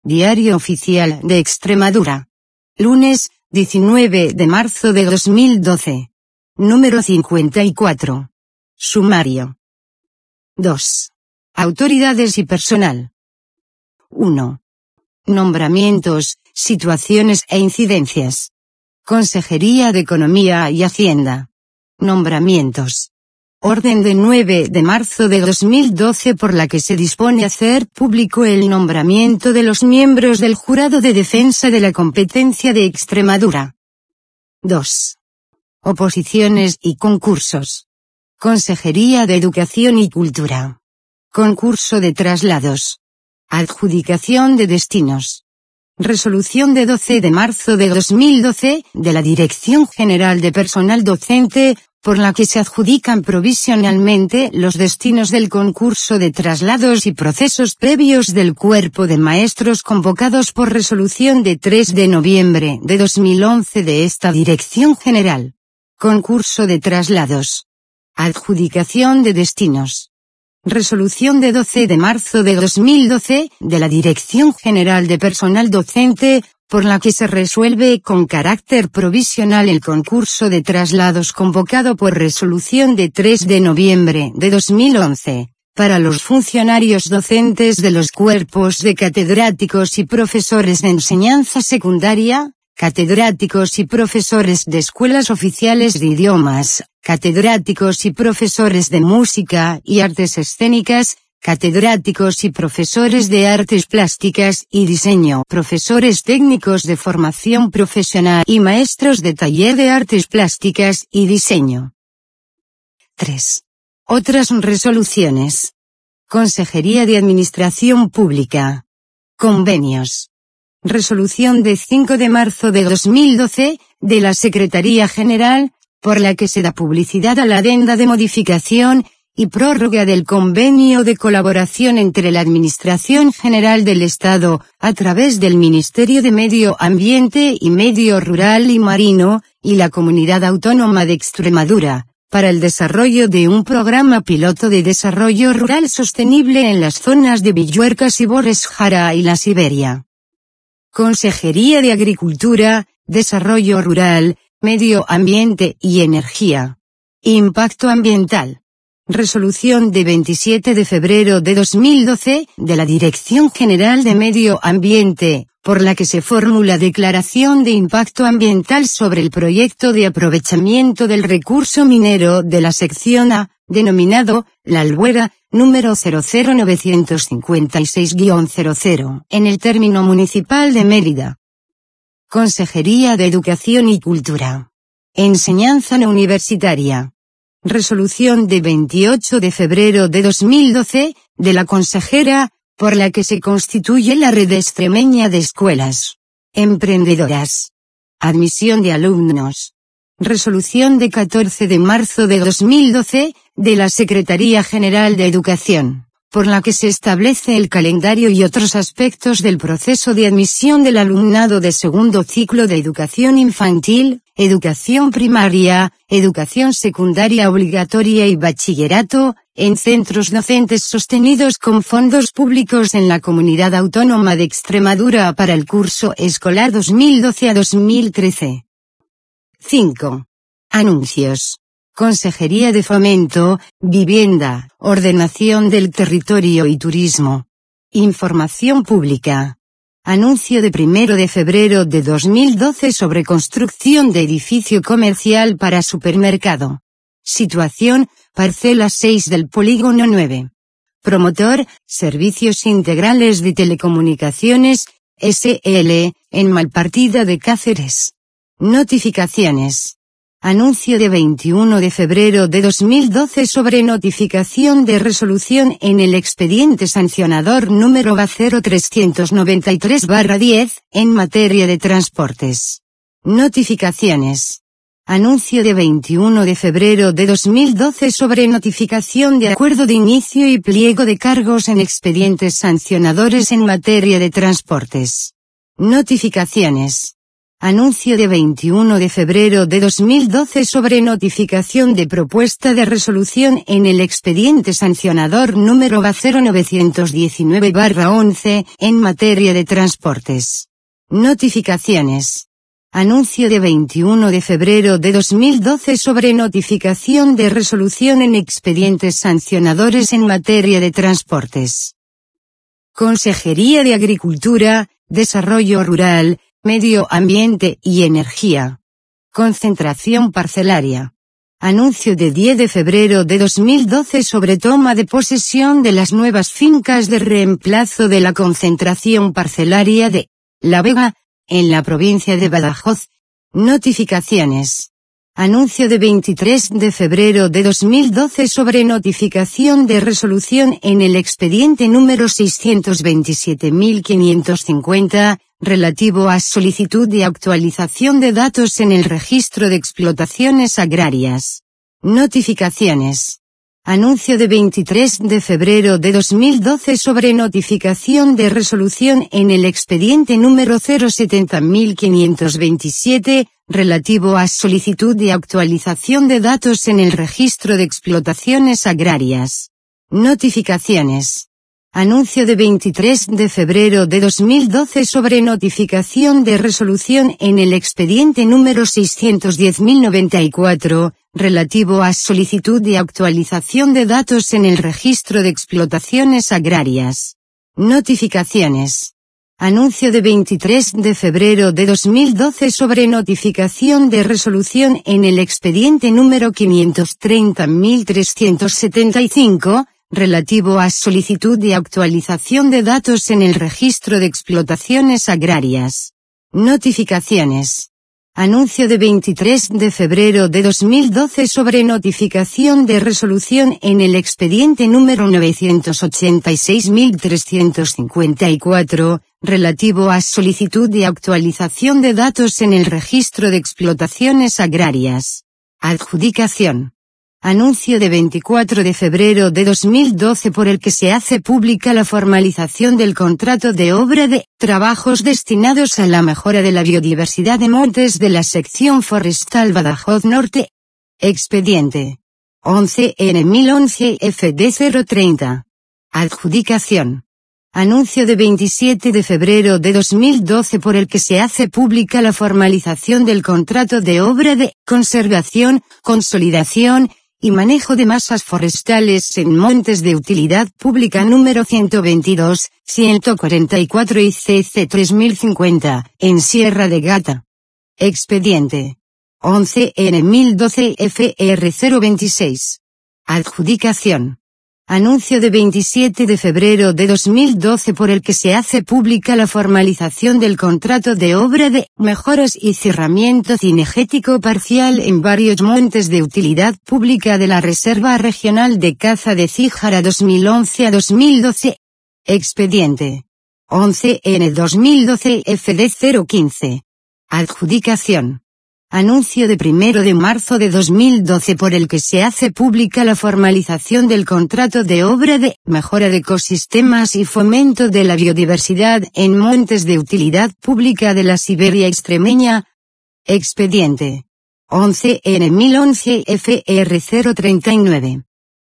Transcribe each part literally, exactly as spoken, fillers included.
Diario Oficial de Extremadura. Lunes, diecinueve de marzo de dos mil doce. Número cincuenta y cuatro. Sumario. dos. Autoridades y personal. uno. Nombramientos, situaciones e incidencias. Consejería de Economía y Hacienda. Nombramientos. Orden de nueve de marzo de dos mil doce por la que se dispone a hacer público el nombramiento de los miembros del Jurado de Defensa de la Competencia de Extremadura. dos. Oposiciones y concursos. Consejería de Educación y Cultura. Concurso de traslados. Adjudicación de destinos. Resolución de doce de marzo de dos mil doce, de la Dirección General de Personal Docente, por la que se adjudican provisionalmente los destinos del concurso de traslados y procesos previos del Cuerpo de Maestros convocados por resolución de tres de noviembre de dos mil once de esta Dirección General. Concurso de traslados. Adjudicación de destinos. Resolución de doce de marzo de dos mil doce, de la Dirección General de Personal Docente, por la que se resuelve con carácter provisional el concurso de traslados convocado por resolución de tres de noviembre de dos mil once, para los funcionarios docentes de los cuerpos de catedráticos y profesores de enseñanza secundaria, catedráticos y profesores de escuelas oficiales de idiomas, catedráticos y profesores de música y artes escénicas, catedráticos y profesores de artes plásticas y diseño, profesores técnicos de formación profesional y maestros de taller de artes plásticas y diseño. tres. Otras resoluciones. Consejería de Administración Pública. Convenios. Resolución de cinco de marzo de dos mil doce, de la Secretaría General, por la que se da publicidad a la adenda de modificación y prórroga del convenio de colaboración entre la Administración General del Estado, a través del Ministerio de Medio Ambiente y Medio Rural y Marino, y la Comunidad Autónoma de Extremadura, para el desarrollo de un programa piloto de desarrollo rural sostenible en las zonas de Villuercas y Bores Jara y la Siberia. Consejería de Agricultura, Desarrollo Rural, Medio Ambiente y Energía. Impacto Ambiental. Resolución de veintisiete de febrero de dos mil doce, de la Dirección General de Medio Ambiente, por la que se formula declaración de impacto ambiental sobre el proyecto de aprovechamiento del recurso minero de la sección A, denominado La Albuera, número cero cero nueve cinco seis guion cero cero, en el término municipal de Mérida. Consejería de Educación y Cultura. Enseñanza no universitaria. Resolución de veintiocho de febrero de dos mil doce, de la consejera, por la que se constituye la Red Extremeña de Escuelas Emprendedoras. Admisión de alumnos. Resolución de catorce de marzo de dos mil doce, de la Secretaría General de Educación, por la que se establece el calendario y otros aspectos del proceso de admisión del alumnado de segundo ciclo de educación infantil, educación primaria, educación secundaria obligatoria y bachillerato, en centros docentes sostenidos con fondos públicos en la Comunidad Autónoma de Extremadura para el curso escolar dos mil doce a dos mil trece. cinco. Anuncios. Consejería de Fomento, Vivienda, Ordenación del Territorio y Turismo. Información pública. Anuncio de primero de febrero de dos mil doce sobre construcción de edificio comercial para supermercado. Situación, parcela seis del polígono nueve. Promotor, Servicios Integrales de Telecomunicaciones, S L, en Malpartida de Cáceres. Notificaciones. Anuncio de veintiuno de febrero de dos mil doce sobre notificación de resolución en el expediente sancionador número B A cero trescientos noventa y tres barra diez, en materia de transportes. Notificaciones. Anuncio de veintiuno de febrero de dos mil doce sobre notificación de acuerdo de inicio y pliego de cargos en expedientes sancionadores en materia de transportes. Notificaciones. Anuncio de veintiuno de febrero de dos mil doce sobre notificación de propuesta de resolución en el expediente sancionador número cero novecientos diecinueve barra once, en materia de transportes. Notificaciones. Anuncio de veintiuno de febrero de dos mil doce sobre notificación de resolución en expedientes sancionadores en materia de transportes. Consejería de Agricultura, Desarrollo Rural, Medio Ambiente y Energía. Concentración parcelaria. Anuncio de diez de febrero de dos mil doce sobre toma de posesión de las nuevas fincas de reemplazo de la concentración parcelaria de La Vega, en la provincia de Badajoz. Notificaciones. Anuncio de veintitrés de febrero de dos mil doce sobre notificación de resolución en el expediente número seiscientos veintisiete mil quinientos cincuenta, relativo a solicitud de actualización de datos en el registro de explotaciones agrarias. Notificaciones. Anuncio de veintitrés de febrero de dos mil doce sobre notificación de resolución en el expediente número cero setenta mil quinientos veintisiete, relativo a solicitud de actualización de datos en el registro de explotaciones agrarias. Notificaciones. Anuncio de veintitrés de febrero de dos mil doce sobre notificación de resolución en el expediente número seiscientos diez mil noventa y cuatro, relativo a solicitud de actualización de datos en el registro de explotaciones agrarias. Notificaciones. Anuncio de veintitrés de febrero de dos mil doce sobre notificación de resolución en el expediente número quinientos treinta mil trescientos setenta y cinco, relativo a solicitud de actualización de datos en el registro de explotaciones agrarias. Notificaciones. Anuncio de veintitrés de febrero de dos mil doce sobre notificación de resolución en el expediente número novecientos ochenta y seis mil trescientos cincuenta y cuatro, relativo a solicitud de actualización de datos en el registro de explotaciones agrarias. Adjudicación. Anuncio de veinticuatro de febrero de dos mil doce por el que se hace pública la formalización del contrato de obra de trabajos destinados a la mejora de la biodiversidad de montes de la sección forestal Badajoz Norte. Expediente once N mil once F D cero treinta. Adjudicación. Anuncio de veintisiete de febrero de dos mil doce por el que se hace pública la formalización del contrato de obra de conservación, consolidación y manejo de masas forestales en montes de utilidad pública número ciento veintidós, ciento cuarenta y cuatro y C C tres mil cincuenta, en Sierra de Gata. Expediente once N mil doce F R cero veintiséis. Adjudicación. Anuncio de veintisiete de febrero de dos mil doce por el que se hace pública la formalización del contrato de obra de mejoras y cerramiento cinegético parcial en varios montes de utilidad pública de la Reserva Regional de Caza de Cíjara dos mil once a dos mil doce. Expediente once N dos mil doce F D cero quince. Adjudicación. Anuncio de primero de marzo de dos mil doce por el que se hace pública la formalización del contrato de obra de mejora de ecosistemas y fomento de la biodiversidad en montes de utilidad pública de la Siberia extremeña. Expediente once N mil once F R cero treinta y nueve.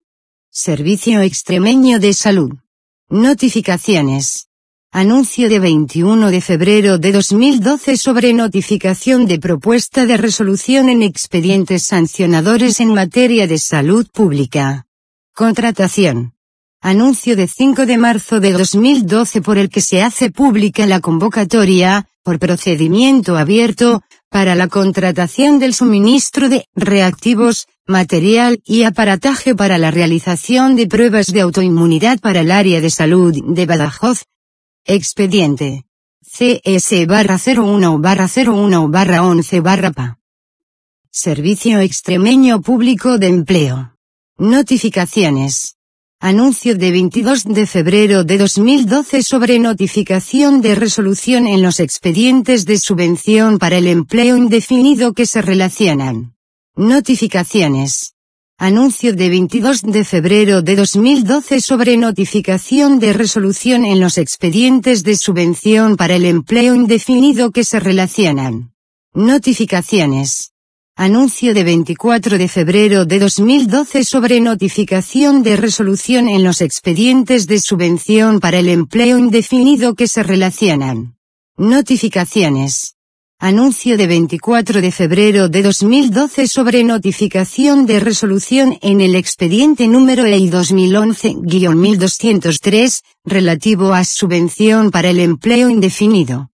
Servicio Extremeño de Salud. Notificaciones. Anuncio de veintiuno de febrero de dos mil doce sobre notificación de propuesta de resolución en expedientes sancionadores en materia de salud pública. Contratación. Anuncio de cinco de marzo de dos mil doce por el que se hace pública la convocatoria, por procedimiento abierto, para la contratación del suministro de reactivos, material y aparataje para la realización de pruebas de autoinmunidad para el área de salud de Badajoz. Expediente C S barra cero uno barra cero uno barra once barra P A. Servicio Extremeño Público de Empleo. Notificaciones. Anuncio de veintidós de febrero de dos mil doce sobre notificación de resolución en los expedientes de subvención para el empleo indefinido que se relacionan. Notificaciones. Anuncio de veintidós de febrero de dos mil doce sobre notificación de resolución en los expedientes de subvención para el empleo indefinido que se relacionan. Notificaciones. Anuncio de veinticuatro de febrero de dos mil doce sobre notificación de resolución en los expedientes de subvención para el empleo indefinido que se relacionan. Notificaciones. Anuncio de veinticuatro de febrero de dos mil doce sobre notificación de resolución en el expediente número E I dos mil once guion mil doscientos tres, relativo a subvención para el empleo indefinido.